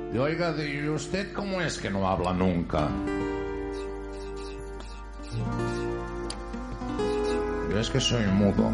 Y oiga, ¿y usted cómo es que no habla nunca? Yo es que soy mudo.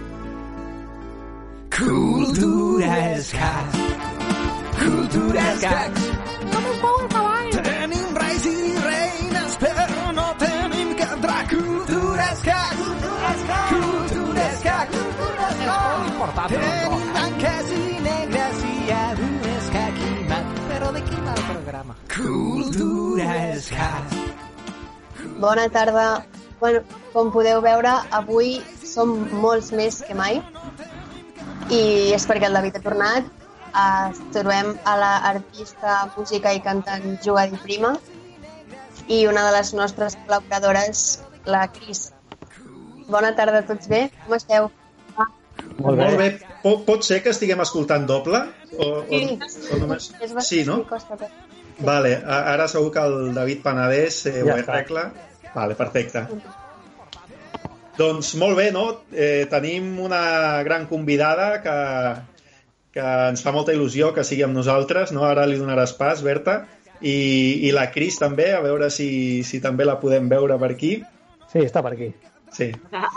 Culturas hacks. Culturas hacks. Tenim reis i reines, però no tenim cap drac. Culturas hacks. Culturas hacks. Tenim blanques i negres i algunes que quimat. Però de quin mal programa? Culturas hacks. Bona tarda. Bueno, com podeu veure, avui som molts més que mai i és perquè el David ha tornat. Trobem a l'artista, música i cantant Juga Di Prima i una de les nostres col·laboradores, la Cris. Bona tarda a tots, bé? Com esteu? Molt bé. Pot ser que estiguem escoltant doble? Sí, o només... és bastant Sí, no? costa. Vale, ara segur que el David Penedès ho arregla. Vale, perfecte. Doncs molt bé, no? Tenim una gran convidada que ens fa molta il·lusió que sigui amb nosaltres, no? Ara li donaràs pas, Berta. I la Cris també, a veure si també la podem veure per aquí. Sí, està per aquí. Sí.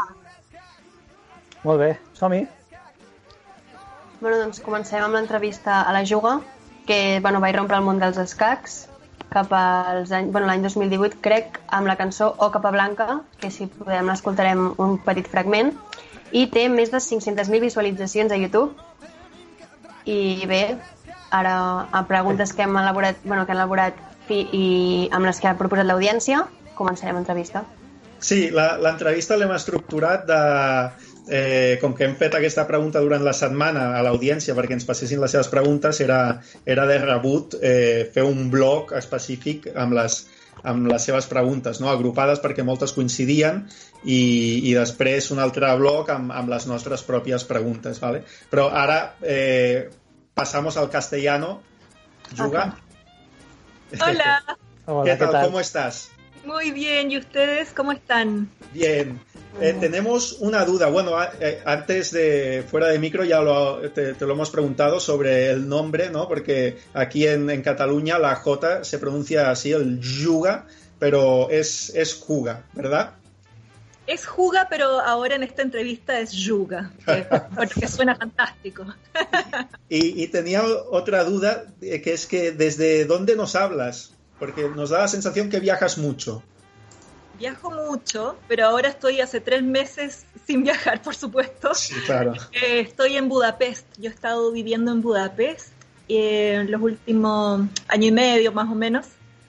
Molt bé, som-hi. Bueno, doncs comencem amb l'entrevista a la Juga, que vaig rompre el món dels escacs cap als anys, l'any 2018, crec, amb la cançó O Capa Blanca, que si podem l'escoltarem un petit fragment, i té més de 500.000 visualitzacions a YouTube. I bé, ara a preguntes que hem elaborat, que han elaborat i amb les que ha proposat l'audiència, començarem l'entrevista. Sí, l'entrevista l'hem estructurat com que hem fet aquesta pregunta durant la setmana a l'audiència perquè ens passessin les seves preguntes, era de rebut fer un blog específic amb les seves preguntes, no? Agrupades perquè moltes coincidien i després un altre blog amb les nostres pròpies preguntes, ¿vale? Però ara pasamos al castellano. Juga. Hola. ¿Qué tal? ¿Cómo estás? Muy bien, ¿y ustedes cómo están? Bien. Tenemos una duda. Bueno, antes de fuera de micro ya te lo hemos preguntado sobre el nombre, ¿no? Porque aquí en Cataluña la J se pronuncia así, el Juga, pero es Juga, ¿verdad? Es Juga, pero ahora en esta entrevista es Yuga, porque suena fantástico. Y tenía otra duda, que es que ¿desde dónde nos hablas? Porque nos da la sensación que viajas mucho. Viajo mucho, pero ahora estoy hace 3 meses sin viajar, por supuesto. Sí, claro. Estoy en Budapest. Yo he estado viviendo en Budapest en los últimos año y medio, más o menos.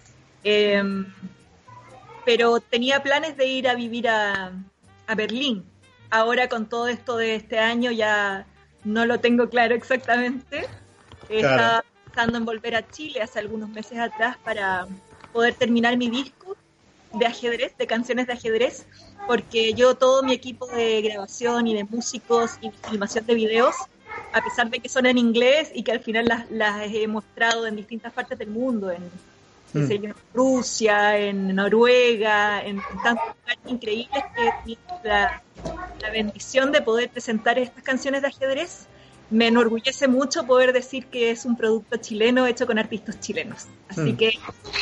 Pero tenía planes de ir a vivir a Berlín. Ahora con todo esto de este año ya no lo tengo claro exactamente. Estaba pensando en volver a Chile hace algunos meses atrás para poder terminar mi disco de ajedrez, de canciones de ajedrez, porque yo todo mi equipo de grabación y de músicos y filmación de videos, a pesar de que son en inglés y que al final las he mostrado en distintas partes del mundo, en Rusia, en Noruega, en tantos lugares increíbles, que he tenido la bendición de poder presentar estas canciones de ajedrez. Me enorgullece mucho poder decir que es un producto chileno hecho con artistas chilenos. Así que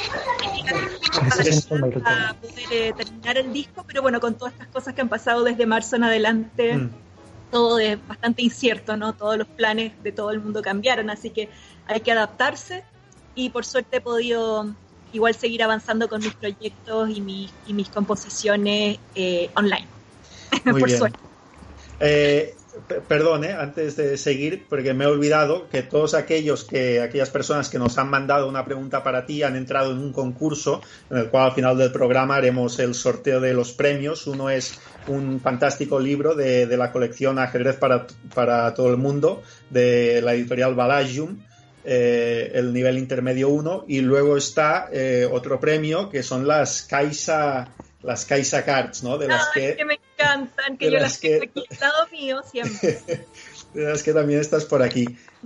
a poder terminar el disco, pero bueno, con todas estas cosas que han pasado desde marzo en adelante, todo es bastante incierto, ¿no? Todos los planes de todo el mundo cambiaron, así que hay que adaptarse y por suerte he podido igual seguir avanzando con mis proyectos y mis composiciones online. Muy por bien. Suerte. Perdón, antes de seguir, porque me he olvidado que todos aquellas personas que nos han mandado una pregunta para ti han entrado en un concurso en el cual al final del programa haremos el sorteo de los premios. Uno es un fantástico libro de la colección Ajedrez para todo el mundo de la editorial Balagium, el nivel intermedio 1, y luego está otro premio que son las Caixa Cards, ¿no? De las que me encantan, que yo las tengo aquí al lado mío siempre. De las que también estás por aquí.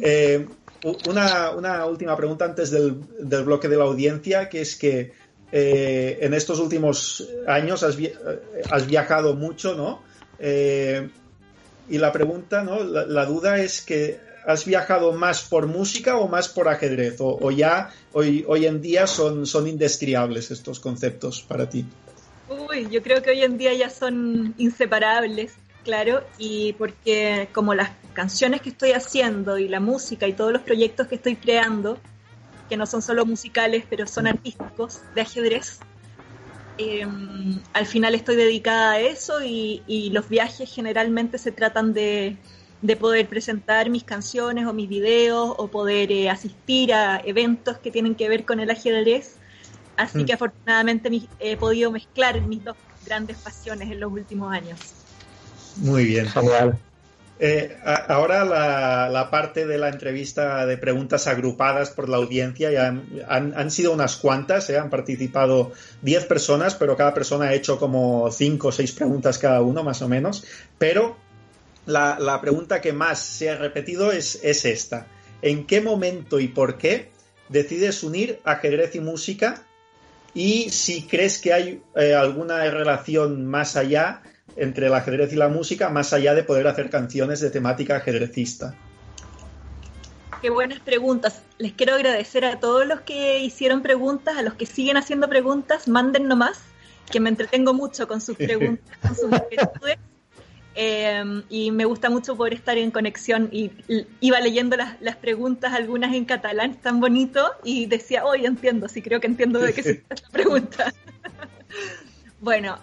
Una última pregunta antes del bloque de la audiencia, que es que en estos últimos años has viajado mucho, ¿no? Y la pregunta, ¿no? La duda es que has viajado más por música o más por ajedrez? ¿O ya hoy en día son indestriables estos conceptos para ti? Uy, yo creo que hoy en día ya son inseparables, claro, y porque como las canciones que estoy haciendo y la música y todos los proyectos que estoy creando, que no son solo musicales, pero son artísticos, de ajedrez, al final estoy dedicada a eso y los viajes generalmente se tratan de poder presentar mis canciones o mis videos o poder asistir a eventos que tienen que ver con el ajedrez. Así que afortunadamente he podido mezclar mis dos grandes pasiones en los últimos años. Muy bien. Genial. Ahora la parte de la entrevista de preguntas agrupadas por la audiencia, ya han sido unas cuantas, han participado 10 personas, pero cada persona ha hecho como 5 o 6 preguntas cada uno, más o menos. Pero la pregunta que más se ha repetido es esta. ¿En qué momento y por qué decides unir ajedrez y música? Y si crees que hay alguna relación más allá entre el ajedrez y la música, más allá de poder hacer canciones de temática ajedrecista. Qué buenas preguntas. Les quiero agradecer a todos los que hicieron preguntas, a los que siguen haciendo preguntas, manden nomás, que me entretengo mucho con sus preguntas, con sus inquietudes. Y me gusta mucho poder estar en conexión y iba leyendo las preguntas, algunas en catalán, tan bonito, y decía, hoy entiendo, sí creo que entiendo de qué se trata la pregunta. Bueno,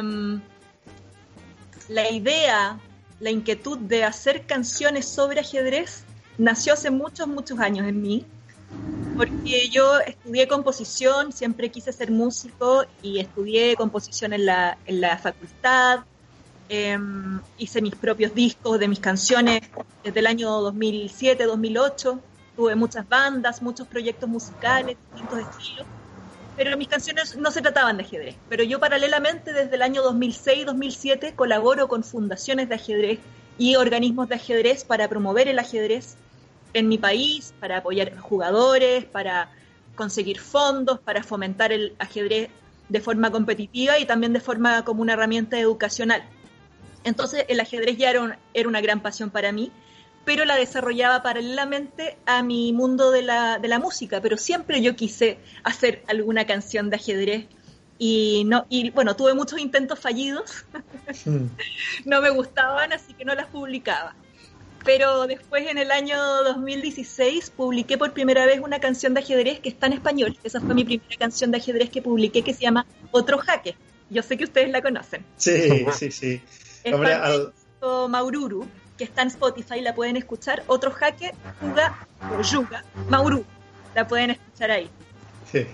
la idea, la inquietud de hacer canciones sobre ajedrez nació hace muchos años en mí, porque yo estudié composición, siempre quise ser músico y estudié composición en la facultad. Hice mis propios discos de mis canciones desde el año 2007, 2008. Tuve muchas bandas, muchos proyectos musicales, distintos estilos, pero mis canciones no se trataban de ajedrez. Pero yo paralelamente desde el año 2006, 2007 colaboro con fundaciones de ajedrez y organismos de ajedrez para promover el ajedrez en mi país, para apoyar jugadores, para conseguir fondos, para fomentar el ajedrez de forma competitiva y también de forma como una herramienta educacional. Entonces el ajedrez ya era una gran pasión para mí, pero la desarrollaba paralelamente a mi mundo de la música, pero siempre yo quise hacer alguna canción de ajedrez y bueno, tuve muchos intentos fallidos, no me gustaban, así que no las publicaba. Pero después en el año 2016 publiqué por primera vez una canción de ajedrez que está en español. Esa fue mi primera canción de ajedrez que publiqué, que se llama Otro Jaque. Yo sé que ustedes la conocen. Sí. Es Maururu, que está en Spotify, la pueden escuchar. Otro Jaque, Yuga, Maururu, la pueden escuchar ahí. Sí.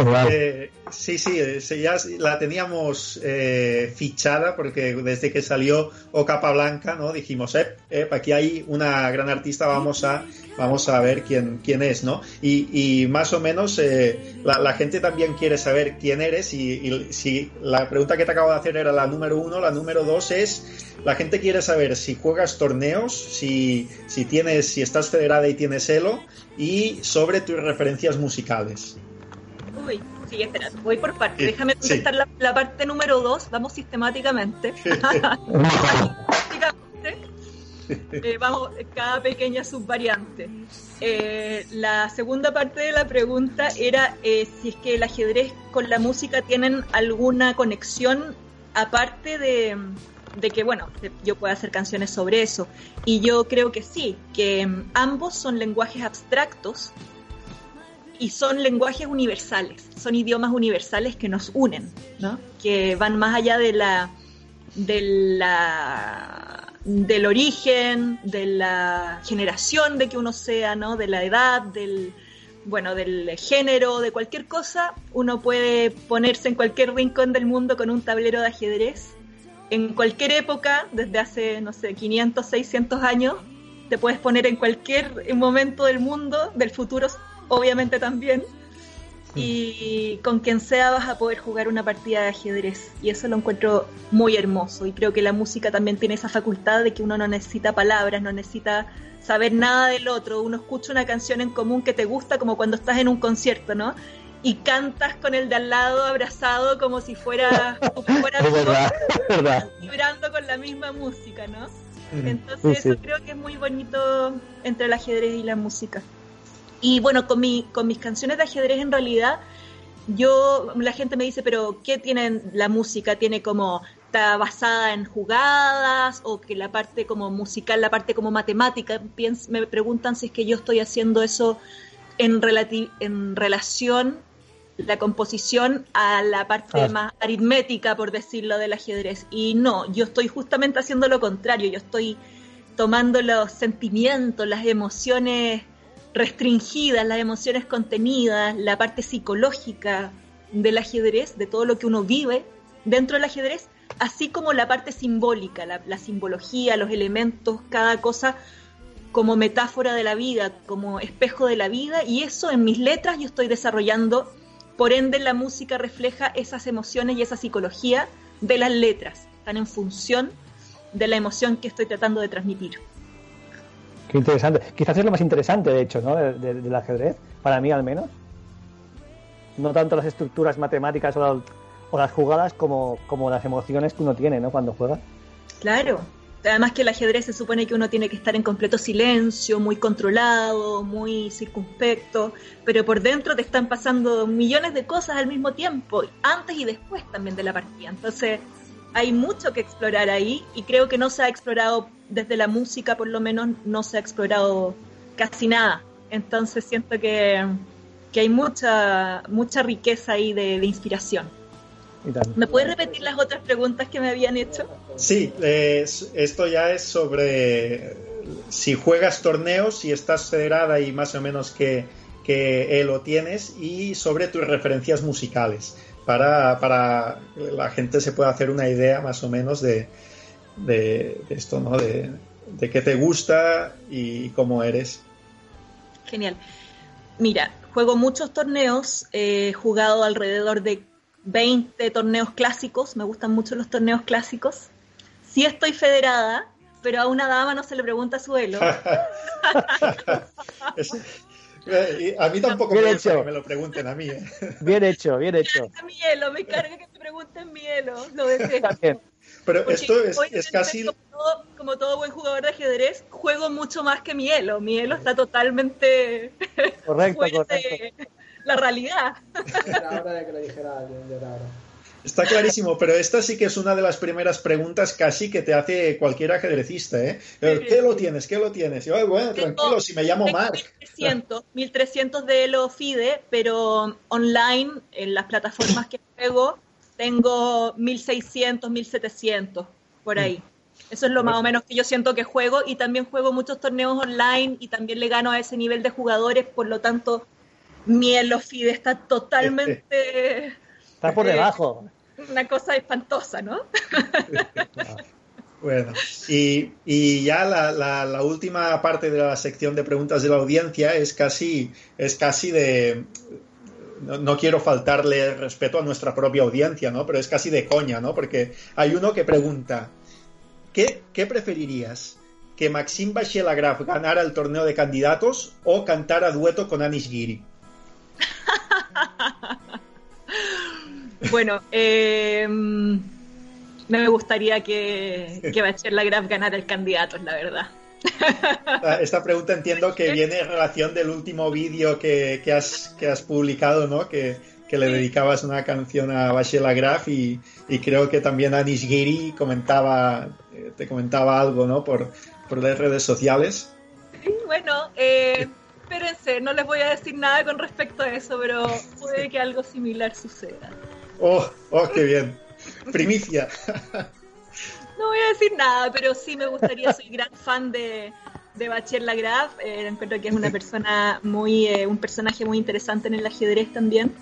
Ya la teníamos fichada porque desde que salió O Capa Blanca, ¿no? Dijimos, aquí hay una gran artista, vamos a ver quién es, ¿no? Y más o menos la gente también quiere saber quién eres y si la pregunta que te acabo de hacer era la número 1, la número 2 es, la gente quiere saber si juegas torneos, si estás federada y tienes elo, y sobre tus referencias musicales. Uy, sí, espera, voy por parte. Déjame contestar la parte número 2. Vamos sistemáticamente. Vamos, cada pequeña subvariante. La segunda parte de la pregunta era si es que el ajedrez con la música tienen alguna conexión aparte de que, bueno, yo pueda hacer canciones sobre eso. Y yo creo que sí, que ambos son lenguajes abstractos y son lenguajes universales, son idiomas universales que nos unen, ¿no? Que van más allá del origen, de la generación de que uno sea, ¿no? De la edad, del género, de cualquier cosa. Uno puede ponerse en cualquier rincón del mundo con un tablero de ajedrez, en cualquier época, desde hace, no sé, 500, 600 años, te puedes poner en cualquier momento del mundo, del futuro obviamente también, y con quien sea vas a poder jugar una partida de ajedrez, y eso lo encuentro muy hermoso, y creo que la música también tiene esa facultad de que uno no necesita palabras, no necesita saber nada del otro, uno escucha una canción en común que te gusta, como cuando estás en un concierto, ¿no? Y cantas con el de al lado abrazado como si fuera verdad. vibrando con la misma música, ¿no? Entonces Sí. eso creo que es muy bonito entre el ajedrez y la música. Y bueno, con mis canciones de ajedrez en realidad, la gente me dice, pero ¿qué tiene la música? ¿Tiene como, está basada en jugadas o que la parte como musical, la parte como matemática? Me preguntan si es que yo estoy haciendo eso en relación la composición a la parte más aritmética, por decirlo, del ajedrez. Y no, yo estoy justamente haciendo lo contrario. Yo estoy tomando los sentimientos, las emociones restringidas, las emociones contenidas, la parte psicológica del ajedrez, de todo lo que uno vive dentro del ajedrez, así como la parte simbólica, la simbología, los elementos, cada cosa como metáfora de la vida, como espejo de la vida, y eso en mis letras yo estoy desarrollando. Por ende, la música refleja esas emociones y esa psicología de las letras, están en función de la emoción que estoy tratando de transmitir. Qué interesante. Quizás es lo más interesante, de hecho, ¿no? Del ajedrez, para mí al menos. No tanto las estructuras matemáticas o las jugadas como las emociones que uno tiene, ¿no? Cuando juega. Claro. Además que el ajedrez se supone que uno tiene que estar en completo silencio, muy controlado, muy circunspecto, pero por dentro te están pasando millones de cosas al mismo tiempo, antes y después también de la partida. Entonces hay mucho que explorar ahí y creo que no se ha explorado, desde la música por lo menos, no se ha explorado casi nada. Entonces siento que hay mucha riqueza ahí de inspiración. ¿Me puedes repetir las otras preguntas que me habían hecho? Sí, esto ya es sobre si juegas torneos, si estás federada y más o menos que lo tienes, y sobre tus referencias musicales, para la gente se pueda hacer una idea más o menos de esto, ¿no? De qué te gusta y cómo eres. Genial. Mira, juego muchos torneos, he jugado alrededor de 20 torneos clásicos, me gustan mucho los torneos clásicos. Sí estoy federada, pero a una dama no se le pregunta su elo. A mí tampoco me gusta que me lo pregunten a mí. Bien hecho. Me carga que me pregunten mi elo, lo detesto. Pero porque esto es casi... Como todo buen jugador de ajedrez, juego mucho más que mi elo. Mi elo está totalmente correcto. De la realidad. Era hora de que lo dijera. Está clarísimo, pero esta sí que es una de las primeras preguntas casi que te hace cualquier ajedrecista, ¿eh? ¿Qué lo tienes? Y yo, bueno, tranquilo, si me llamo Marc. 1300 de Elo FIDE, pero online, en las plataformas que juego, tengo 1600, 1700, por ahí. Eso es lo más o menos que yo siento que juego, y también juego muchos torneos online y también le gano a ese nivel de jugadores, por lo tanto, mi Elo FIDE está totalmente... Está por debajo. Una cosa espantosa, ¿no? Bueno, y ya la última parte de la sección de preguntas de la audiencia es casi de... No quiero faltarle respeto a nuestra propia audiencia, ¿no? Pero es casi de coña, ¿no? Porque hay uno que pregunta, ¿qué preferirías? ¿Que Maxime Vachier-Lagrave ganara el torneo de candidatos o cantara dueto con Anish Giri? Bueno, me gustaría que Vachier-Lagrave ganara el candidato, la verdad. Esta pregunta entiendo que viene en relación del último vídeo que has publicado, ¿no? Que le dedicabas una canción a Vachier-Lagrave y creo que también Anish Giri te comentaba algo, ¿no? Por las redes sociales. Bueno, espérense, no les voy a decir nada con respecto a eso, pero puede que algo similar suceda. Oh, qué bien. Primicia. No voy a decir nada, pero sí me gustaría, soy gran fan de Vachier-Lagrave, encuentro que es una persona un personaje muy interesante en el ajedrez también.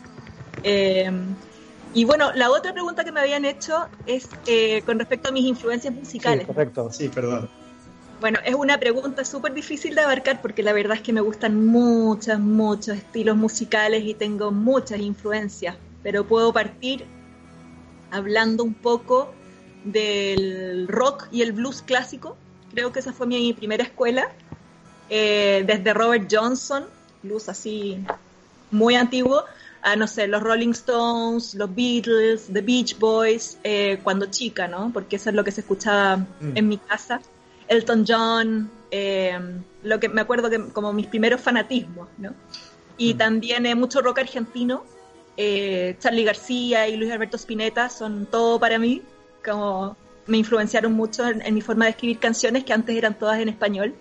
Y bueno, la otra pregunta que me habían hecho es con respecto a mis influencias musicales. Sí, correcto. Sí, perdón. Bueno, es una pregunta súper difícil de abarcar porque la verdad es que me gustan muchos estilos musicales y tengo muchas influencias, pero puedo partir hablando un poco del rock y el blues clásico. Creo que esa fue mi primera escuela, desde Robert Johnson, blues así muy antiguo, a no sé, los Rolling Stones, los Beatles, The Beach Boys, cuando chica, ¿no? Porque eso es lo que se escuchaba en mi casa. Elton John, lo que me acuerdo que como mis primeros fanatismos, ¿no? Y también mucho rock argentino, Charly García y Luis Alberto Spinetta son todo para mí, como me influenciaron mucho en mi forma de escribir canciones que antes eran todas en español.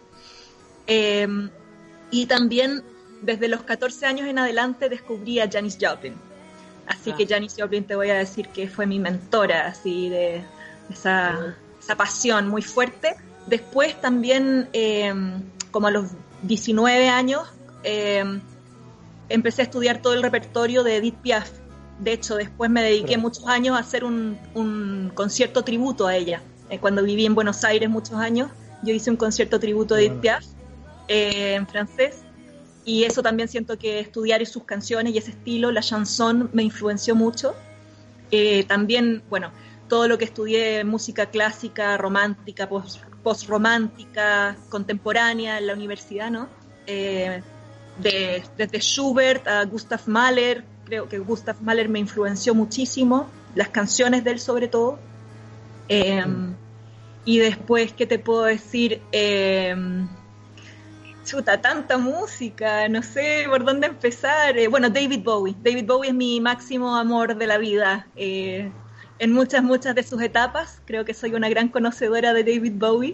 Y también desde los 14 años en adelante descubrí a Janis Joplin. Así que Janis Joplin te voy a decir que fue mi mentora, así de esa pasión muy fuerte. Después también, como a los 19 años, empecé a estudiar todo el repertorio de Edith Piaf. De hecho, después me dediqué muchos años a hacer un concierto tributo a ella. Cuando viví en Buenos Aires muchos años, yo hice un concierto tributo de Edith Piaf en francés. Y eso también siento que estudiar sus canciones y ese estilo, la chanson, me influenció mucho. También, bueno, todo lo que estudié, música clásica, romántica, post-romántica, contemporánea en la universidad, ¿no? Desde Schubert a Gustav Mahler, creo que Gustav Mahler me influenció muchísimo, las canciones de él sobre todo. Y después, ¿qué te puedo decir? Tanta música, no sé por dónde empezar. Bueno, David Bowie. David Bowie es mi máximo amor de la vida. En muchas de sus etapas, creo que soy una gran conocedora de David Bowie.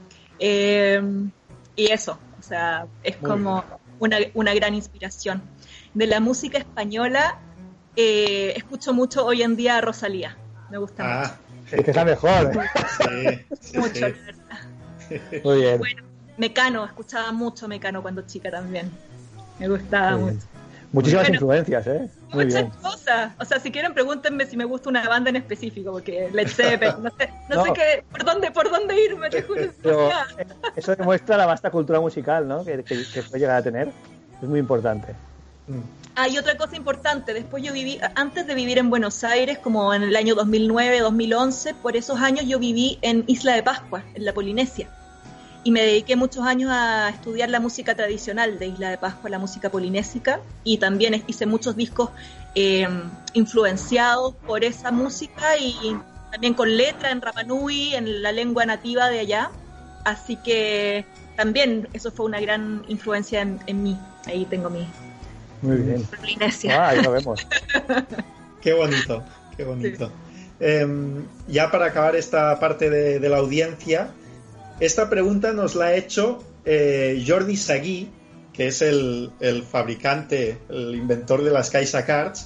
Y eso, o sea, es como una gran inspiración. De la música española, escucho mucho hoy en día a Rosalía. Me gusta mucho. Es que es la mejor. Sí, mucho, la verdad. Muy bien. Bueno, Mecano, escuchaba mucho Mecano cuando chica también. Me gustaba mucho. Muchísimas influencias, Muy muchas bien. cosas. O sea, si quieren pregúntenme si me gusta una banda en específico, porque Led Zeppelin, no sé qué, por dónde irme, te juro. Pero eso demuestra la vasta cultura musical, ¿no? que puede llegar a tener. Es muy importante. Y otra cosa importante, después yo viví, antes de vivir en Buenos Aires, como en el año 2009, 2011, por esos años yo viví en Isla de Pascua, en la Polinesia. Y me dediqué muchos años a estudiar la música tradicional de Isla de Pascua, la música polinésica, y también hice muchos discos influenciados por esa música y también con letra en Rapa Nui, en la lengua nativa de allá. Así que también eso fue una gran influencia en mí. Ahí tengo mi Muy bien. Polinesia. Ahí lo vemos. Qué bonito, qué bonito. Sí. Ya para acabar esta parte de la audiencia, esta pregunta nos la ha hecho Jordi Sagui, que es el fabricante, el inventor de las Caixa Cards.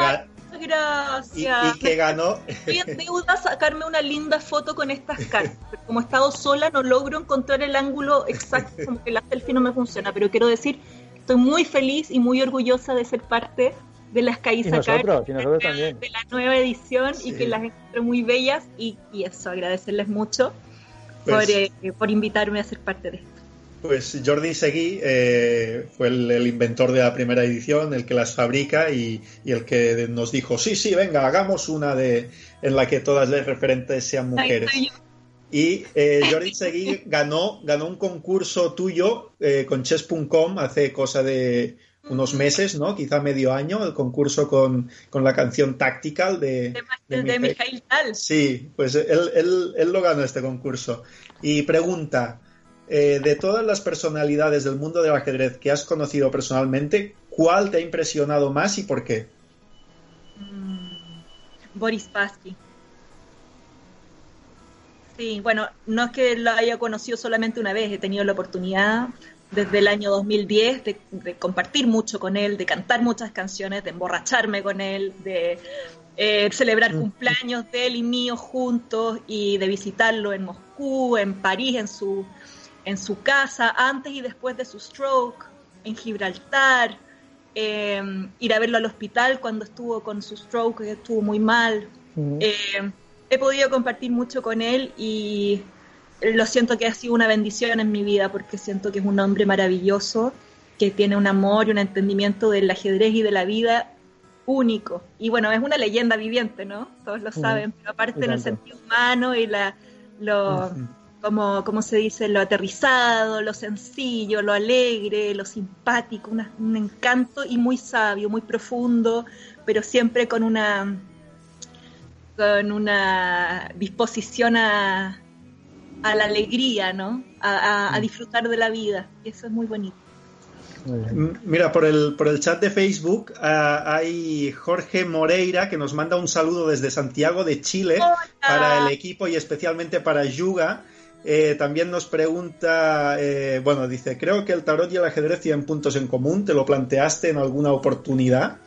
Gracias. Y que ganó. Estoy en deuda sacarme una linda foto con estas cartas. Pero como he estado sola, no logro encontrar el ángulo exacto, como que la selfie no me funciona. Pero quiero decir, estoy muy feliz y muy orgullosa de ser parte de las Caixa Cards, también. De la nueva edición, y que las encuentro muy bellas. Y eso, agradecerles mucho por invitarme a ser parte de esto. Pues Jordi Seguí fue el inventor de la primera edición, el que las fabrica y el que nos dijo, sí, venga, hagamos una en la que todas las referentes sean mujeres. Y Jordi Seguí ganó un concurso tuyo con chess.com hace cosa de unos meses, ¿no? Quizá medio año, el concurso con la canción Tactical de Mijail Tal. Sí, pues él lo ganó este concurso. Y pregunta, de todas las personalidades del mundo del ajedrez que has conocido personalmente, ¿cuál te ha impresionado más y por qué? Boris Spassky. Sí, bueno, no es que lo haya conocido solamente una vez, he tenido la oportunidad desde el año 2010 de compartir mucho con él, de cantar muchas canciones, de emborracharme con él, de celebrar cumpleaños de él y míos juntos, y de visitarlo en Moscú, en París, en su casa, antes y después de su stroke, en Gibraltar, ir a verlo al hospital cuando estuvo con su stroke, que estuvo muy mal. He podido compartir mucho con él y lo siento que ha sido una bendición en mi vida, porque siento que es un hombre maravilloso, que tiene un amor y un entendimiento del ajedrez y de la vida único. Y bueno, es una leyenda viviente, ¿no? Todos lo saben, pero aparte en el sentido humano y como se dice, lo aterrizado, lo sencillo, lo alegre, lo simpático, un encanto, y muy sabio, muy profundo, pero siempre con una disposición a a la alegría, ¿no? A disfrutar de la vida. Y eso es muy bonito. Mira, por el chat de Facebook hay Jorge Moreira que nos manda un saludo desde Santiago de Chile. ¡Hola! Para el equipo y especialmente para Yuga. También nos pregunta, dice, creo que el tarot y el ajedrez tienen puntos en común, ¿te lo planteaste en alguna oportunidad?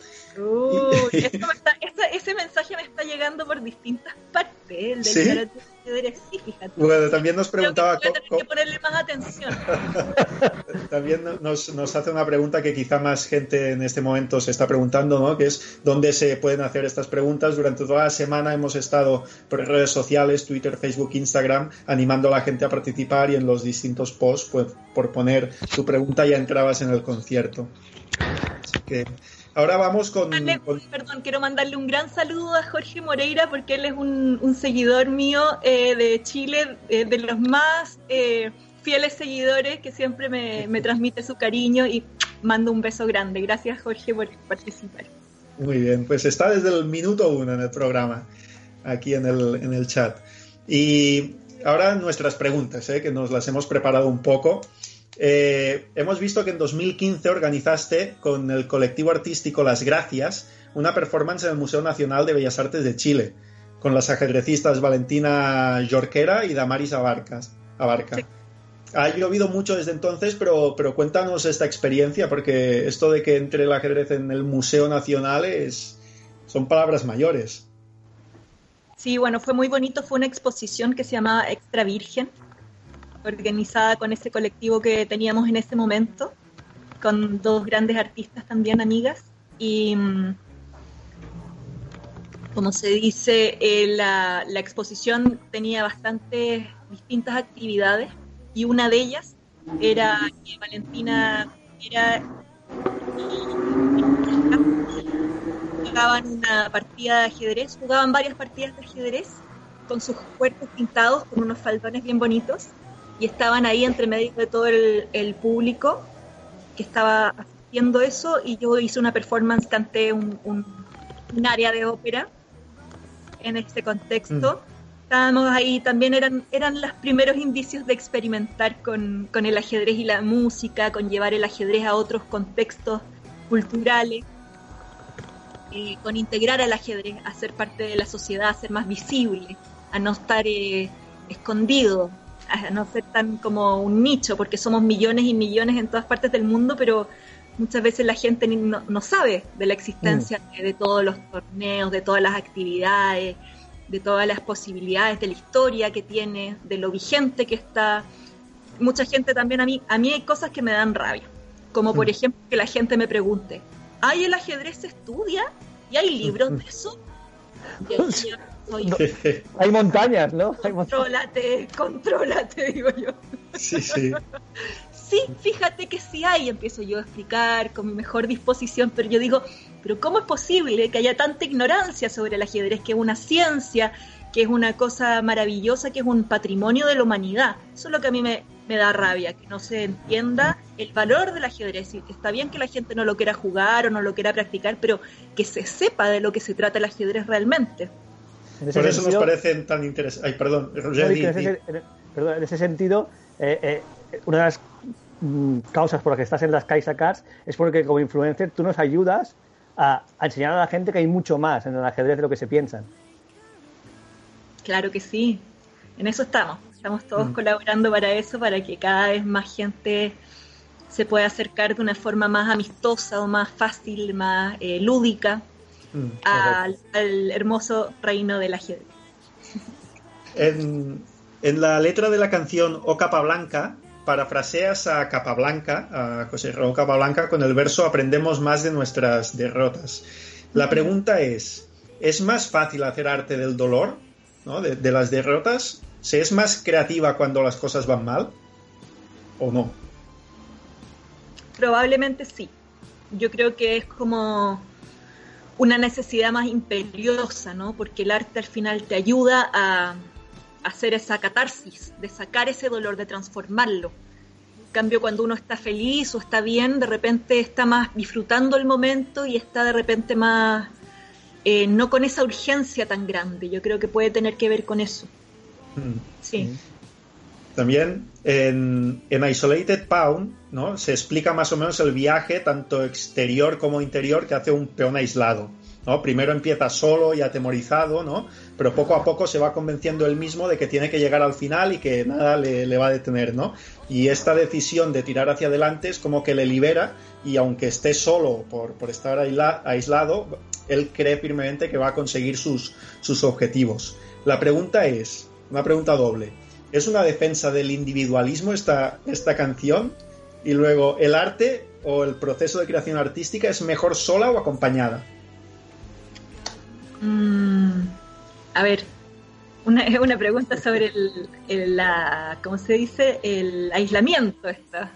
Ese mensaje me está llegando por distintas partes, el del ¿Sí? tarot y el ajedrez, sí, fíjate. Bueno, también nos preguntaba... Creo que voy a tener que ponerle más atención. También nos hace una pregunta que quizá más gente en este momento se está preguntando, ¿no? Que es ¿dónde se pueden hacer estas preguntas? Durante toda la semana hemos estado por redes sociales, Twitter, Facebook, Instagram, animando a la gente a participar y en los distintos posts, pues, por poner tu pregunta ya entrabas en el concierto. Así que... Ahora vamos con... Perdón, quiero mandarle un gran saludo a Jorge Moreira porque él es un seguidor mío de Chile, de los más fieles seguidores que siempre me transmite su cariño y mando un beso grande. Gracias, Jorge, por participar. Muy bien, pues está desde el minuto 1 en el programa, aquí en el chat. Y ahora nuestras preguntas, que nos las hemos preparado un poco. Hemos visto que en 2015 organizaste con el colectivo artístico Las Gracias una performance en el Museo Nacional de Bellas Artes de Chile con las ajedrecistas Valentina Jorquera y Damaris Abarca. Sí. Ha llovido mucho desde entonces, pero cuéntanos esta experiencia, porque esto de que entre el ajedrez en el Museo Nacional son palabras mayores. Sí, bueno, fue muy bonito, fue una exposición que se llamaba Extra Virgen, organizada con ese colectivo que teníamos en ese momento, con dos grandes artistas también, amigas, y como se dice, la exposición tenía bastantes distintas actividades, y una de ellas era que Valentina jugaban una partida de ajedrez, jugaban varias partidas de ajedrez con sus cuerpos pintados con unos faldones bien bonitos, y estaban ahí entre medio de todo el público que estaba haciendo eso, y yo hice una performance, canté un área de ópera en este contexto. Estábamos ahí, también eran los primeros indicios de experimentar con el ajedrez y la música, con llevar el ajedrez a otros contextos culturales, con integrar al ajedrez a ser parte de la sociedad, a ser más visible, a no estar escondido, a no ser tan como un nicho, porque somos millones y millones en todas partes del mundo, pero muchas veces la gente no sabe de la existencia de todos los torneos, de todas las actividades, de todas las posibilidades, de la historia que tiene, de lo vigente que está. Mucha gente también, a mí hay cosas que me dan rabia, como por ejemplo que la gente me pregunte, ¿ay, el ajedrez se estudia? ¿Y hay libros de eso? Hay montañas, ¿no? Contrólate, digo yo. Sí. Sí, fíjate que sí hay, empiezo yo a explicar con mi mejor disposición, pero yo digo, ¿pero cómo es posible que haya tanta ignorancia sobre el ajedrez, que es una ciencia, que es una cosa maravillosa, que es un patrimonio de la humanidad? Eso es lo que a mí me da rabia, que no se entienda el valor del ajedrez. Está bien que la gente no lo quiera jugar o no lo quiera practicar, pero que se sepa de lo que se trata el ajedrez realmente. Por eso nos parecen tan interesantes. Ay, perdón, Roger. En ese sentido, una de las causas por las que estás en las Caixa Cards es porque como influencer tú nos ayudas a enseñar a la gente que hay mucho más en el ajedrez de lo que se piensan. Claro que sí, en eso estamos todos colaborando para eso, para que cada vez más gente se pueda acercar de una forma más amistosa o más fácil, más lúdica al hermoso reino del ajedrez. En la letra de la canción O Capablanca parafraseas a Capablanca, a José Raúl Capablanca, con el verso aprendemos más de nuestras derrotas. La pregunta ¿es más fácil hacer arte del dolor, ¿no? de las derrotas? ¿Se es más creativa cuando las cosas van mal o no? Probablemente sí. Yo creo que es como una necesidad más imperiosa, ¿no? Porque el arte al final te ayuda a hacer esa catarsis, de sacar ese dolor, de transformarlo. En cambio, cuando uno está feliz o está bien, de repente está más disfrutando el momento y está de repente más, no con esa urgencia tan grande. Yo creo que puede tener que ver con eso. Sí. También en Isolated Pawn, ¿no? Se explica más o menos el viaje, tanto exterior como interior, que hace un peón aislado, ¿no? Primero empieza solo y atemorizado, ¿no? Pero poco a poco se va convenciendo él mismo de que tiene que llegar al final y que nada le va a detener, ¿no? Y esta decisión de tirar hacia adelante es como que le libera, y aunque esté solo por estar aislado, él cree firmemente que va a conseguir sus objetivos. La pregunta es, una pregunta doble: ¿es una defensa del individualismo esta canción? Y luego, ¿el arte o el proceso de creación artística es mejor sola o acompañada? A ver, una pregunta sobre ¿cómo se dice? El aislamiento esta.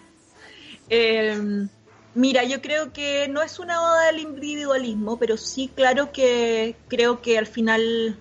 Mira, yo creo que no es una oda al individualismo, pero sí, claro que creo que al final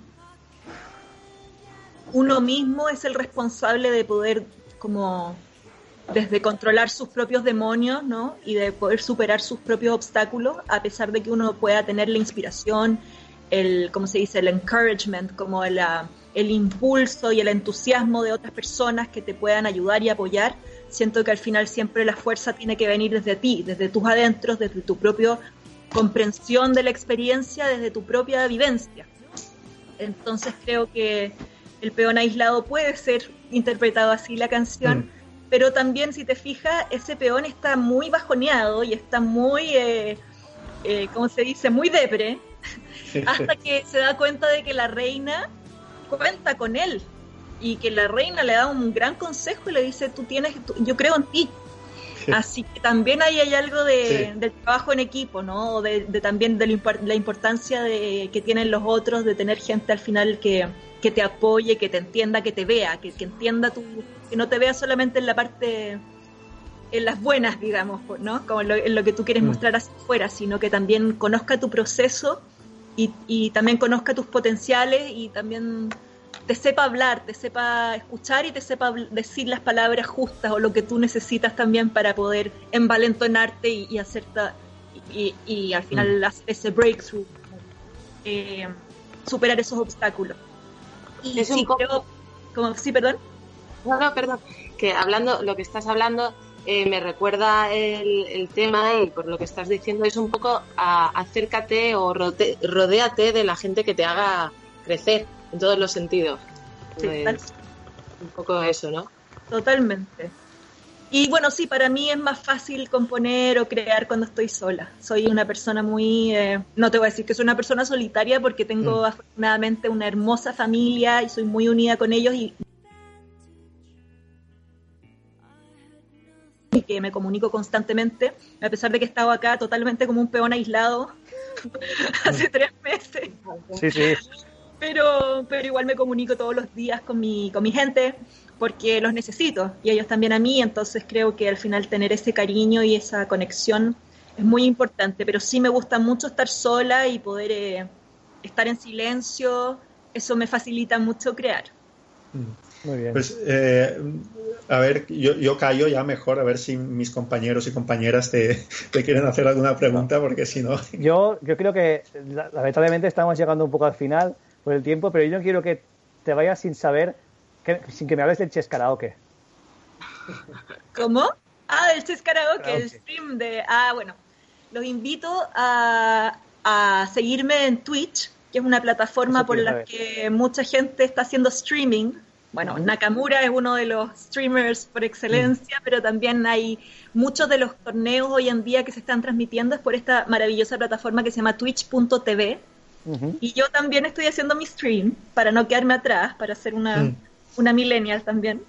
uno mismo es el responsable de poder, como, desde controlar sus propios demonios, ¿no? Y de poder superar sus propios obstáculos, a pesar de que uno pueda tener la inspiración, ¿cómo se dice? El encouragement, como el impulso y el entusiasmo de otras personas que te puedan ayudar y apoyar. Siento que al final siempre la fuerza tiene que venir desde ti, desde tus adentros, desde tu propia comprensión de la experiencia, desde tu propia vivencia. Entonces creo que el peón aislado puede ser interpretado así la canción, pero también, si te fijas, ese peón está muy bajoneado y está muy, ¿cómo se dice? Muy depre, hasta que se da cuenta de que la reina cuenta con él y que la reina le da un gran consejo y le dice: yo creo en ti. Así que también ahí hay algo del trabajo en equipo, ¿no? O también de la importancia que tienen los otros, de tener gente al final que te apoye, que te entienda, que te vea, que entienda que no te vea solamente en la parte, en las buenas, digamos, ¿no? Como en lo que tú quieres mostrar hacia afuera, sino que también conozca tu proceso y también conozca tus potenciales y también te sepa hablar, te sepa escuchar y te sepa decir las palabras justas o lo que tú necesitas también para poder envalentonarte y hacer y al final hacer ese breakthrough, superar esos obstáculos. Y es un poco... Sí, perdón. No, perdón. Que hablando, lo que estás hablando me recuerda el tema, y por lo que estás diciendo es un poco acércate o rodéate de la gente que te haga crecer en todos los sentidos. Sí, un poco eso, ¿no? Totalmente. Y bueno, sí, para mí es más fácil componer o crear cuando estoy sola. Soy una persona muy... no te voy a decir que soy una persona solitaria, porque tengo afortunadamente una hermosa familia y soy muy unida con ellos y que me comunico constantemente, a pesar de que he estado acá totalmente como un peón aislado hace 3 meses. Sí. Pero igual me comunico todos los días con mi gente, porque los necesito y ellos también a mí. Entonces creo que al final tener ese cariño y esa conexión es muy importante, pero sí me gusta mucho estar sola y poder estar en silencio. Eso me facilita mucho crear. Muy bien. Pues a ver, yo callo ya mejor, a ver si mis compañeros y compañeras te quieren hacer alguna pregunta, porque si no... Yo creo que lamentablemente estamos llegando un poco al final por el tiempo, pero yo no quiero que te vayas sin saber, sin que me hables del Chess Karaoke. ¿Cómo? Del Chess Karaoke, el stream de... bueno, los invito a seguirme en Twitch, que es una plataforma por la que mucha gente está haciendo streaming. Bueno, Nakamura es uno de los streamers por excelencia, pero también hay muchos de los torneos hoy en día que se están transmitiendo es por esta maravillosa plataforma que se llama twitch.tv. Y yo también estoy haciendo mi stream para no quedarme atrás, para ser una millennial también.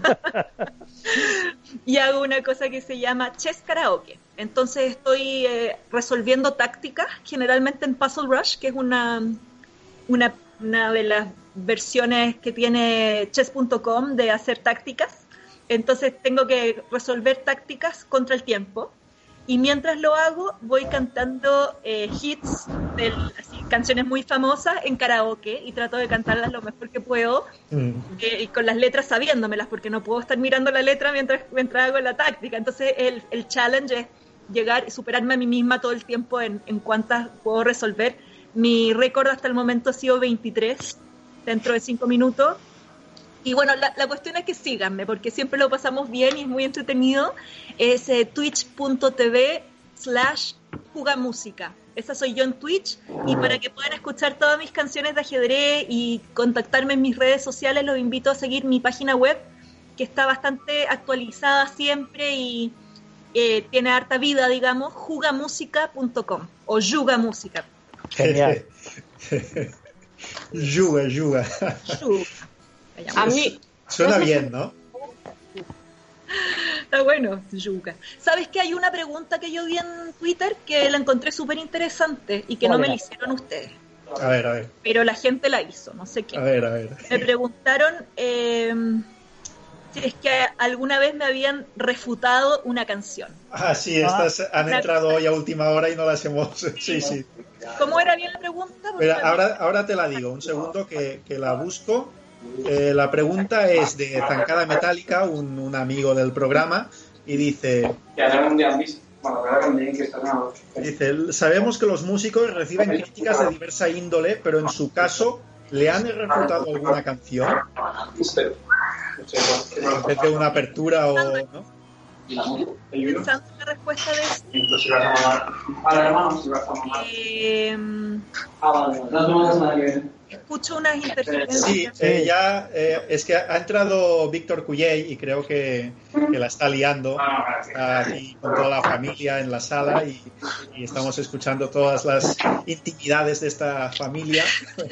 Y hago una cosa que se llama Chess Karaoke. Entonces estoy resolviendo tácticas, generalmente en Puzzle Rush, que es una de las versiones que tiene chess.com de hacer tácticas. Entonces tengo que resolver tácticas contra el tiempo. Y mientras lo hago, voy cantando hits, canciones muy famosas en karaoke, y trato de cantarlas lo mejor que puedo, y con las letras sabiéndomelas, porque no puedo estar mirando la letra mientras hago la táctica. Entonces el challenge es llegar y superarme a mí misma todo el tiempo en cuántas puedo resolver. Mi récord hasta el momento ha sido 23 dentro de 5 minutos. Y bueno, la cuestión es que síganme, porque siempre lo pasamos bien y es muy entretenido. Es twitch.tv/jugamúsica. Esa soy yo en Twitch. Y para que puedan escuchar todas mis canciones de ajedrez y contactarme en mis redes sociales, los invito a seguir mi página web, que está bastante actualizada siempre y tiene harta vida, digamos, jugamusica.com o yugamúsica. Genial. Yuga. A mí... Suena bien, ¿no? Está bueno, yuga. ¿Sabes que hay una pregunta que yo vi en Twitter que la encontré súper interesante y que no me la hicieron ustedes? A ver. Pero la gente la hizo, no sé qué. A ver. Me preguntaron si es que alguna vez me habían refutado una canción. Ah, sí, estas han entrado hoy a última hora y no las hemos... Sí. ¿Cómo era bien la pregunta? Pero ahora te la digo, un segundo que la busco. La pregunta es de Zancada Metálica, un amigo del programa, y dice... Dice, sabemos que los músicos reciben críticas de diversa índole, pero en su caso, ¿le han refutado alguna canción? En vez de una apertura o... ¿no? Pensando en la respuesta de eso. Escucho unas interferencias. Sí, es que ha entrado Víctor Cuyell y creo que la está liando aquí con toda la familia en la sala y estamos escuchando todas las intimidades de esta familia.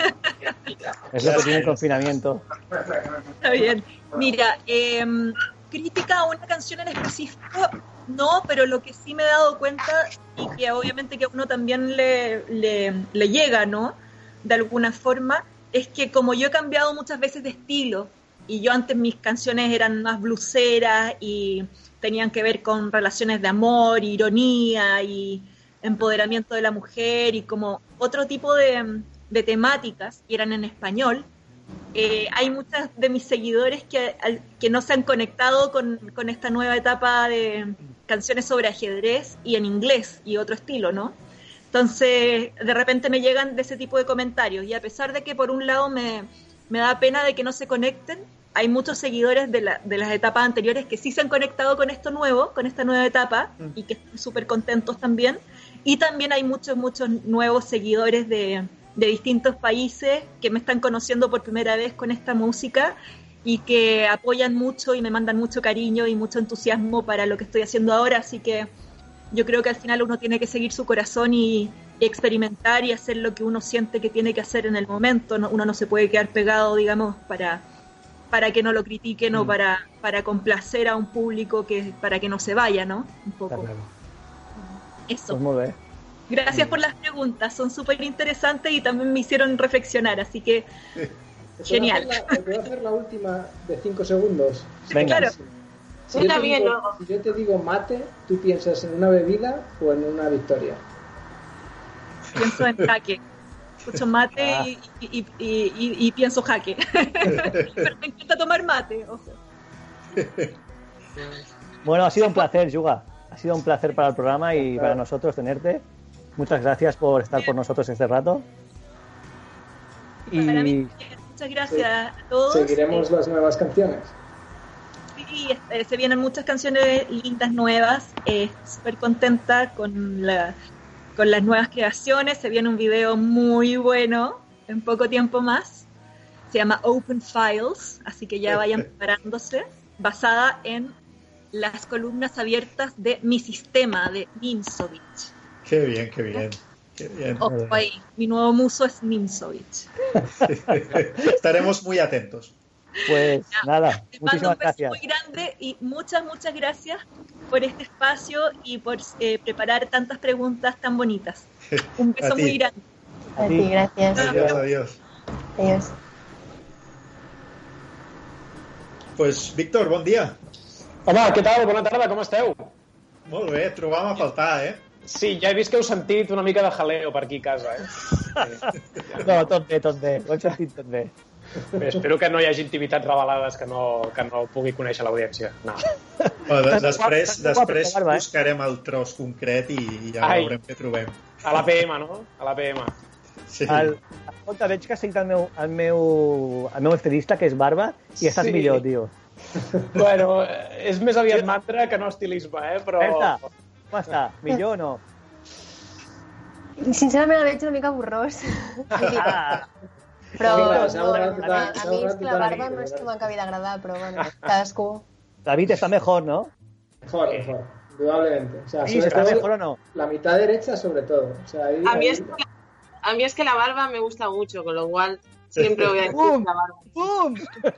Es lo que tiene el confinamiento. Está bien. Mira, crítica a una canción en específico, no, pero lo que sí me he dado cuenta y que obviamente que a uno también le llega, ¿no? De alguna forma, es que como yo he cambiado muchas veces de estilo y yo antes mis canciones eran más bluseras y tenían que ver con relaciones de amor, ironía y empoderamiento de la mujer y como otro tipo de temáticas y eran en español, hay muchos de mis seguidores que no se han conectado con esta nueva etapa de canciones sobre ajedrez y en inglés y otro estilo, ¿no? Entonces, de repente me llegan de ese tipo de comentarios y a pesar de que por un lado me da pena de que no se conecten, hay muchos seguidores de las etapas anteriores que sí se han conectado con esto nuevo, con esta nueva etapa y que están súper contentos también. Y también hay muchos nuevos seguidores de distintos países que me están conociendo por primera vez con esta música y que apoyan mucho y me mandan mucho cariño y mucho entusiasmo para lo que estoy haciendo ahora, así que yo creo que al final uno tiene que seguir su corazón y experimentar y hacer lo que uno siente que tiene que hacer en el momento. Uno no se puede quedar pegado, digamos, para que no lo critiquen o para complacer a un público para que no se vaya, ¿no? Un poco. Claro. Eso. Pues muy bien. Gracias por las preguntas, son súper interesantes y también me hicieron reflexionar, así que genial. Voy a hacer la última de 5 segundos. Venga. Claro. Sí, también luego. Si yo te digo mate, ¿tú piensas en una bebida o en una victoria? Pienso en jaque. Escucho mate y pienso jaque. Pero me encanta tomar mate, ojo. Bueno, ha sido un placer, Yuga. Ha sido un placer para el programa y para nosotros tenerte. Muchas gracias por estar por nosotros este rato. Para mí, muchas gracias a todos. Seguiremos las nuevas canciones. Sí, se vienen muchas canciones lindas nuevas. Súper contenta con las nuevas creaciones. Se viene un video muy bueno en poco tiempo más. Se llama Open Files, así que ya vayan preparándose. Basada en las columnas abiertas de Mi Sistema, de Nimzowitsch. Qué bien. Ojo ahí, mi nuevo muso es Nimzowitsch. Estaremos muy atentos. Pues nada, Te mando muchísimas un beso gracias. muy grande y muchas gracias por este espacio y por preparar tantas preguntas tan bonitas. Un beso muy grande. A ti, gracias. Adiós. Pues, Víctor, bon dia. Home, què tal? Bona tarda, com esteu? Molt bé, et trobàvem a faltar, Sí, ja he vist que heu sentit una mica de jaleo per aquí a casa, No, tot bé. Ho hem sentit tot bé. Bé, espero que no hi hagi intimitats revelades que no pugui conèixer l'audiència. No. Bueno, després buscarem el tros concret i ja veurem què trobem. A l'APM, no? A l'APM. Sí. Al Escolta, veig que sent el meu estilista, que és Barba, i estàs millor, tio. Bueno, és més aviat mantra que no estilisme, però... Com està? Millor o no? Sincerament el veig una mica borrós. Però a mi és que la barba no és que m'acabi d'agradar, però bueno, cadascú... David está mejor, ¿no? Mejor, indudablemente. O sea, sí, ¿está mejor o no? La mitad derecha sobre todo. O sea, a mí es que la barba me gusta mucho, con lo cual siempre voy a decir la barba. ¡Bum!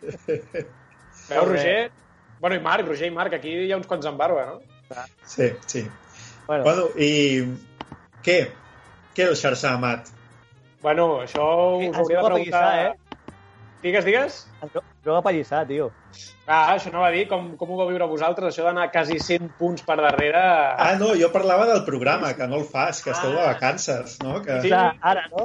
Veu, Roger? Bueno, i Marc, Roger i Marc, aquí hi ha uns quants amb barba, no? Sí. Bueno, i què? Què el Xarxamat? Bueno, això us hauria de preguntar... Digues? Prova a pallissar, tio. Això no va dir, com ho vau viure vosaltres, això d'anar quasi 100 punts per darrere... No, jo parlava del programa, que no el fas, que esteu de vacances, no? Sí, ara, no?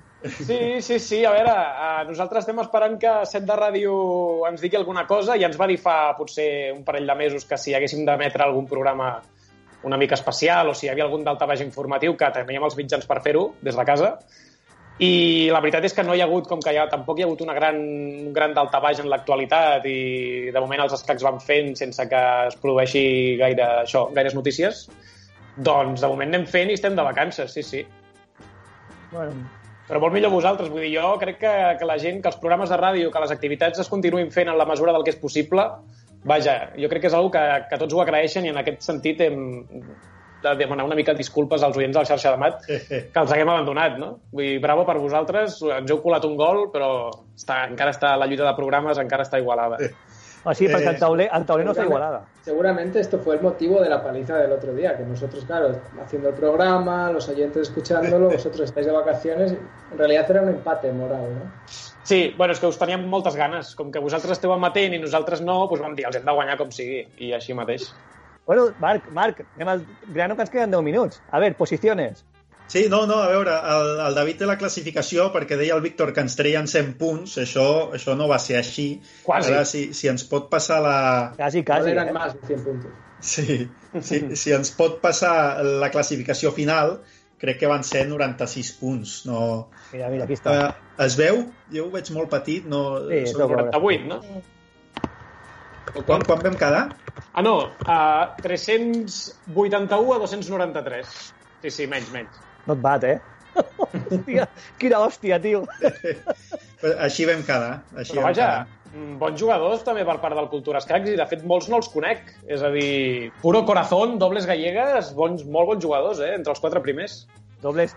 Sí, a veure, nosaltres estem esperant que Set de Ràdio ens digui alguna cosa, i ens va dir fa potser un parell de mesos que si haguéssim d'emetre algun programa una mica especial o si hi havia algun daltabaix informatiu, que teníem els mitjans per fer-ho des de casa. I la veritat és que no hi ha hagut, com que tampoc hi ha hagut un gran daltabaix en l'actualitat i de moment els escacs van fent sense que es produeixi gaires notícies, doncs de moment anem fent i estem de vacances, sí. Bueno. Però molt millor vosaltres, vull dir, jo crec que la gent, que els programes de ràdio, que les activitats es continuïn fent en la mesura del que és possible, vaja, jo crec que és una cosa que tots ho agraeixen i en aquest sentit hem de demanar una mica disculpes als oients de la xarxa de Mat que els haguem abandonat, no? Vull dir, bravo per vosaltres, ens heu colat un gol, però encara està la lluita de programes, encara està igualada. Sí, porque el tablero no está igualada. Seguramente esto fue el motivo de la paliza del otro día, que nosotros, claro, haciendo el programa, los oyentes escuchándolo, vosotros estáis de vacaciones, en realidad era un empate moral, ¿no? Sí, bueno, és que us teníem moltes ganes. Com que vosaltres esteu amatent i nosaltres no, doncs vam dir, els hem de guanyar com sigui, i així mateix. Bueno, Marc, anem al grano, que ens queden 10 minuts. A ver, posiciones. Sí, no, a veure, el David té la classificació perquè deia el Víctor que ens treien 100 punts, això no va ser així. Quasi. Ara, si ens pot passar la... Quasi. No eren más de 100 puntos. Sí, si ens pot passar la classificació final, crec que van ser 96 punts. No... Mira, aquí està. Es veu? Jo ho veig molt petit. No... Sí, són 48, no? Quan vam quedar? No, 381 a 293. Sí, menys. Not bad, Hòstia, quina hòstia, tio. Així vam quedar. Però vaja, bons jugadors també per part del Cultura Escacs i de fet molts no els conec. És a dir, Puro Corazón, Dobles Gallegues, molt bons jugadors, entre els 4 primers. Doble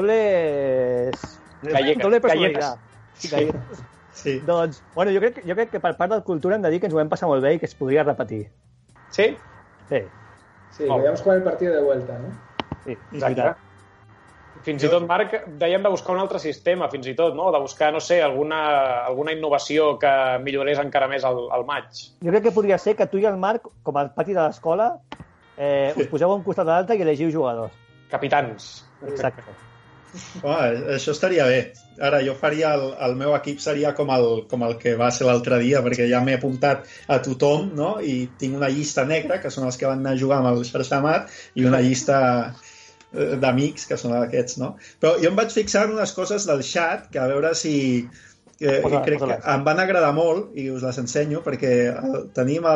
personalitat. Sí. Doncs, bueno, jo crec que per part del Cultura hem de dir que ens ho vam passar molt bé i que es podria repetir. Sí? Sí, podíamos jugar el partido de vuelta, ¿no? Sí, exacte. Fins i tot, Marc, dèiem de buscar un altre sistema, fins i tot, no? De buscar, no sé, alguna innovació que millorés encara més el maig. Jo crec que podria ser que tu i el Marc, com al pati de l'escola, us poseu a un costat de l'altre i elegiu jugadors. Capitans. Exacte. Això estaria bé. Ara, jo faria... El meu equip seria com el que va ser l'altre dia, perquè ja m'he apuntat a tothom, no? I tinc una llista negra, que són els que van anar a jugar amb el Xarxamat, i una llista d'amics, que són aquests, no? Però jo em vaig fixar en unes coses del xat, que a veure si... crec que em van agradar molt, i us les ensenyo, perquè tenim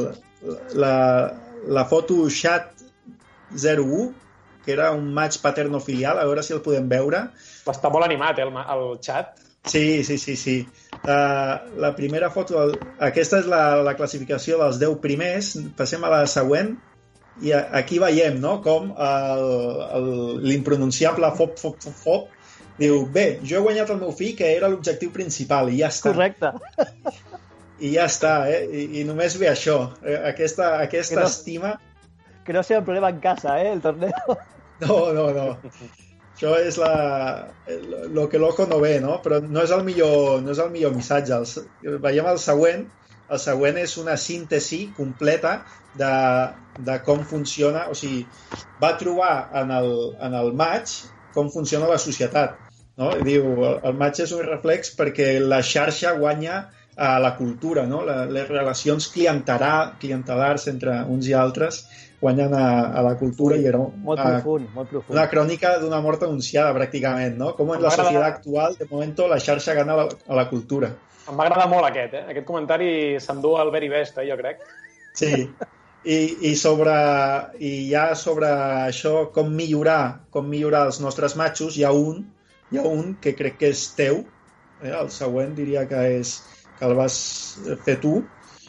la foto xat 01, que era un match paterno-filial, a veure si el podem veure. Està molt animat, el xat. Sí. La primera foto... Aquesta és la classificació dels 10 primers. Passem a la següent. I aquí veiem, no?, com l'impronunciable Fop diu, bé, jo he guanyat el meu fill, que era l'objectiu principal, i ja està. Correcte. I ja està, I només ve això. Aquesta estima... Que no sea un problema en casa, el torneo. No. Això és lo que l'ojo no ve, no? Però no és el millor missatge. Veiem el següent. El següent és una síntesi completa de com funciona, o sigui, va trobar en el maig com funciona la societat, no? Diu, el maig és un reflex perquè la xarxa guanya a la cultura, no? Les relacions clientelars entre uns i altres guanyant a la cultura i era molt profund. Una crònica d'una mort anunciada pràcticament, no? Com en la societat actual, de moment, la xarxa gana a la cultura. Em va agradar molt aquest, Aquest comentari s'endú al very best, jo crec. Sí. I ja sobre això, com millorar els nostres matxos, hi ha un que crec que és teu, el següent diria que el vas fer tu,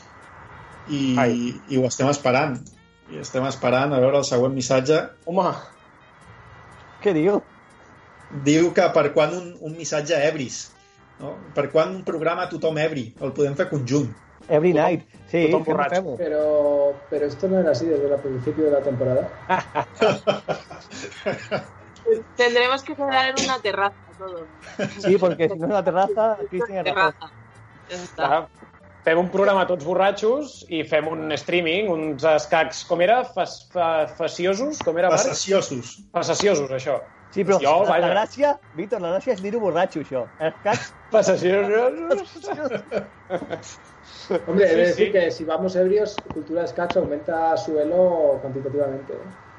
i ho estem esperant. I estem esperant a veure el següent missatge. Home! Què diu? Diu que per quan un missatge ebris, no? Per quan un programa tothom ebri, el podem fer conjunt. Every night, sí, tothom borratxo. Pero esto no era así desde el principio de la temporada. Tendremos que quedar en una terraza todo. Sí, porque si no es una terraza, Cristian es terraza. Ja està. Fem un programa tots borratxos i fem un streaming, uns escacs, com era? Faciosos? Com era, Marc? Facaciosos. Facaciosos, això. Sí, però la gràcia, Víctor, la gràcia és dir-ho borratxo, això. Escacs... Facaciosos. Hombre, he de decir que si vamos ebrios, Cultura Escacs aumenta su elo cuantitativamente.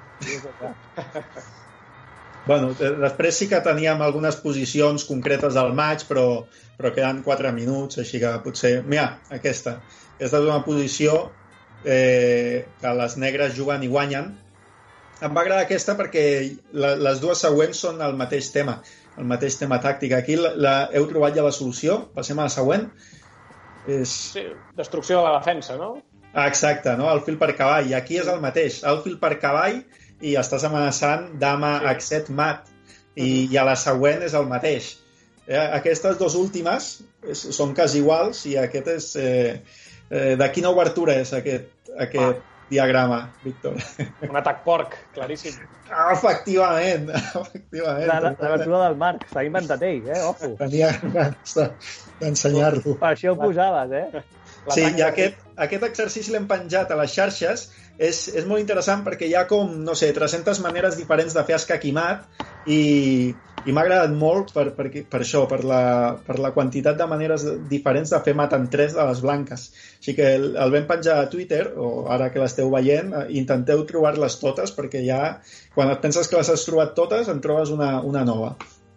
Bueno, després sí que teníem algunes posicions concretes del maig, però queden 4 minuts, així que potser... Mira, aquesta és una posició que les negres juguen i guanyen. Em va agradar aquesta perquè les dues següents són el mateix tema tàctic. Aquí heu trobat ja la solució. Passem a la següent. Sí, destrucció de la defensa, no? Exacte, no? El fil per cavall. I aquí és el mateix. El fil per cavall i estàs amenaçant dama, accept, mat. I a la següent és el mateix. Aquestes dues últimes són quasi iguals i aquest és... de quina obertura és aquest diagrama, Víctor? Un atac porc, claríssim. Efectivament. L'obertura del Marc, s'ha inventat ell, ojo. Tenia ganes d'ensenyar-lo. Per això ho posaves, Sí, i aquest exercici l'hem penjat a les xarxes. És molt interessant perquè hi ha com, no sé, 300 maneres diferents de fer escaquimat i m'ha agradat molt per això, per la quantitat de maneres diferents de fer mat en 3 de les blanques. Així que el vam penjar a Twitter, o ara que l'esteu veient, intenteu trobar-les totes perquè ja, quan et penses que les has trobat totes, en trobes una nova.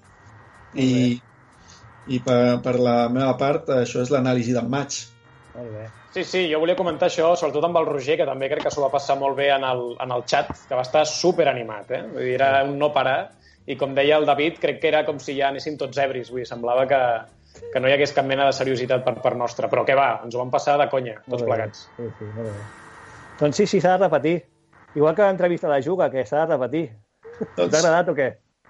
I per la meva part, això és l'anàlisi del maig. Molt bé. Sí, jo volia comentar això, sobretot amb el Roger, que també crec que s'ho va passar molt bé en el xat, que va estar superanimat, Vull dir, era un no parar, i com deia el David, crec que era com si ja anéssim tots ebris, vull dir, semblava que no hi hagués cap mena de seriositat per part nostra, però què va, ens ho vam passar de conya, tots plegats. Sí, molt bé. Doncs sí, s'ha de repetir. Igual que l'entrevista de la Juga, que s'ha de repetir. T'ha agradat o què?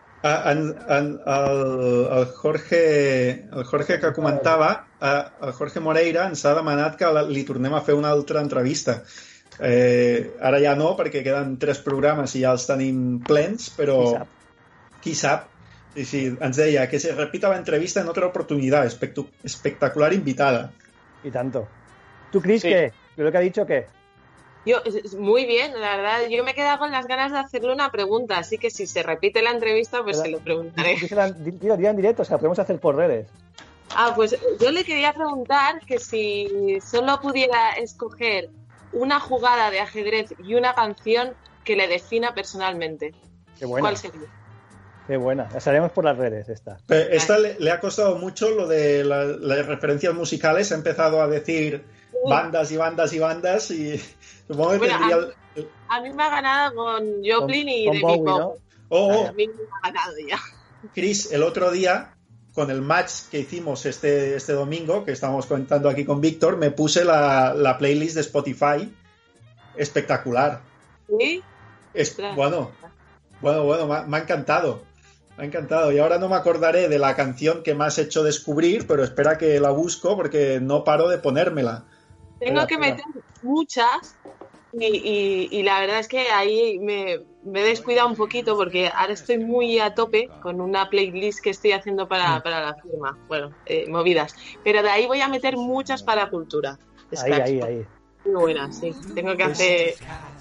El Jorge que comentava, el Jorge Moreira ens ha demanat que li tornem a fer una altra entrevista. Ara ja no, perquè queden 3 programes i ja els tenim plens, però qui sap? Sí, ens deia que se repita la entrevista en otra oportunidad. Espectacular invitada. Y tanto. ¿Tú, Cris, qué? ¿Lo que ha dicho qué? Yo, muy bien, la verdad, yo me he quedado con las ganas de hacerle una pregunta, así que si se repite la entrevista, pues se lo preguntaré. Dilo en directo, o sea, podemos hacer por redes. Pues yo le quería preguntar que si solo pudiera escoger una jugada de ajedrez y una canción que le defina personalmente, Qué buena. ¿cuál sería? Qué buena, las haremos por las redes esta. Esta le ha costado mucho lo de las referencias musicales, ha empezado a decir bandas y bandas y bandas y supongo que tendría... A mí me ha ganado con Joplin y con David Bowie, Bowie. A mí me ha ganado ya. Chris, el otro día, con el match que hicimos este domingo, que estábamos comentando aquí con Víctor, me puse la playlist de Spotify espectacular. ¿Sí? Bueno, me ha encantado. Me ha encantado. Y ahora no me acordaré de la canción que me has hecho descubrir, pero espera que la busco porque no paro de ponérmela. Tengo que meter muchas y la verdad es que ahí me he descuidado un poquito porque ahora estoy muy a tope con una playlist que estoy haciendo para la firma. Bueno, movidas. Pero de ahí voy a meter muchas para cultura. Ahí. Muy buenas, sí. Tengo que hacer...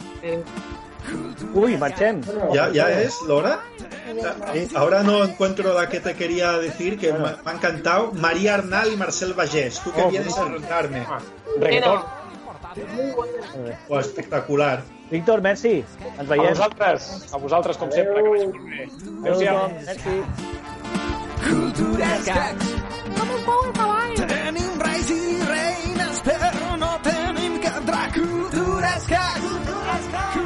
Uy, marchen. ¿Ya es, Laura? Ahora no encuentro la que te quería decir, que me ha encantado. María Arnal y Marcel Vallés. Tú que vienes a rondarme. Reggaetón. Espectacular. Víctor, merci. Ens veiem. A vosaltres, com sempre, que vagi molt bé. Adéu-siau. Merci. Cultura escacs. Tenim reis i reines, però no tenim cap drac. Cultura escacs.